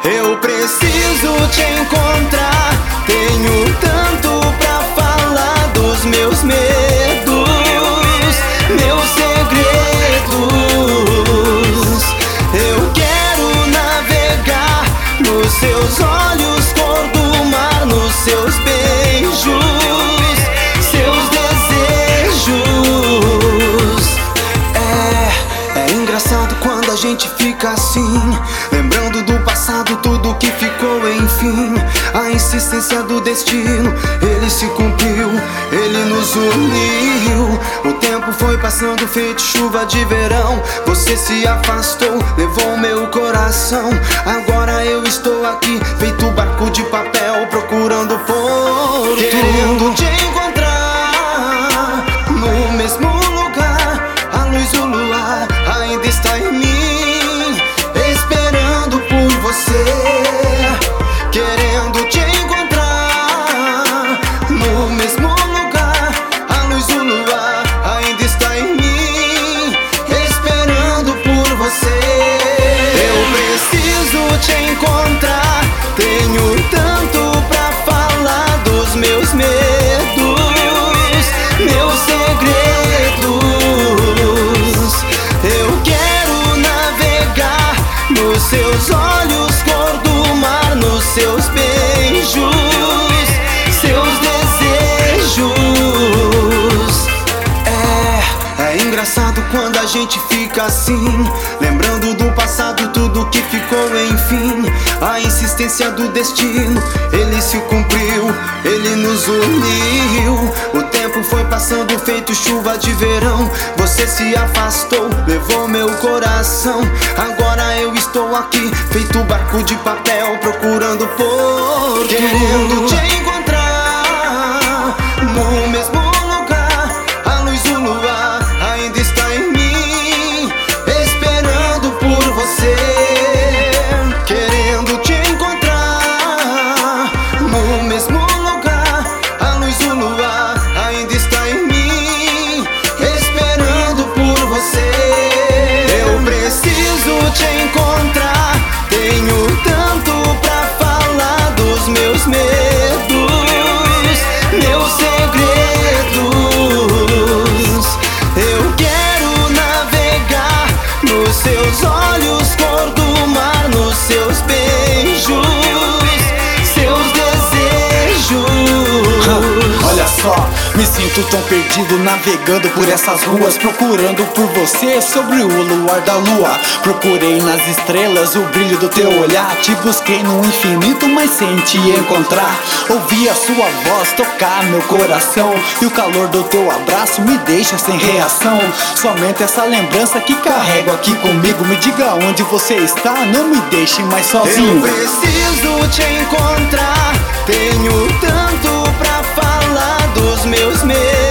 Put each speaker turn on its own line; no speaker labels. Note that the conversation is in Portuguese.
Eu preciso te encontrar. Tenho tanto pra falar dos meus medos, meus segredos. Eu quero navegar nos seus olhos, cor do mar, nos seus beijos, seus desejos. É engraçado quando a gente fica assim, lembrando do passado, tudo que ficou enfim. A insistência do destino, ele se cumpriu, ele nos uniu. O tempo foi passando feito chuva de verão. Você se afastou, levou meu coração. Agora eu estou aqui, feito barco de papel, procurando porto, querendo te encontrar no mesmo lugar. A luz do luar ainda está em mim, esperando por você. Querendo te encontrar no mesmo lugar. A luz do luar ainda está em mim, esperando por você. Eu preciso te encontrar. Tenho tanto pra falar dos meus medos, meus segredos. Eu quero navegar nos seus olhos, cor do mar, nos seus beijos, seus desejos. É engraçado quando a gente fica assim, lembrando do passado, tudo que ficou enfim. A insistência do destino, ele se cumpriu, ele nos uniu. O tempo foi passando feito chuva de verão. Você se afastou, levou meu coração. Agora eu estou aqui, feito barco de papel, procurando porto, querendo te encontrar no mesmo lugar. A luz do luar ainda está em mim, esperando por você. Querendo te encontrar no mesmo lugar. A luz do luar ainda está em mim, esperando por você. Eu preciso te encontrar. Tenho tanto pra falar dos meus medos, meus segredos. Eu quero navegar nos seus olhos, cor do mar, nos seus beijos, seus desejos.
Olha só, me sinto tão perdido navegando por essas ruas, procurando por você sobre o luar da lua. Procurei nas estrelas o brilho do teu olhar, te busquei no infinito, mas sem te encontrar. Ouvi a sua voz tocar meu coração, e o calor do teu abraço me deixa sem reação. Somente essa lembrança que carrego aqui comigo. Me diga onde você está, não me deixe mais sozinho.
Eu preciso te encontrar. Tenho tanto pra falar dos meus medos,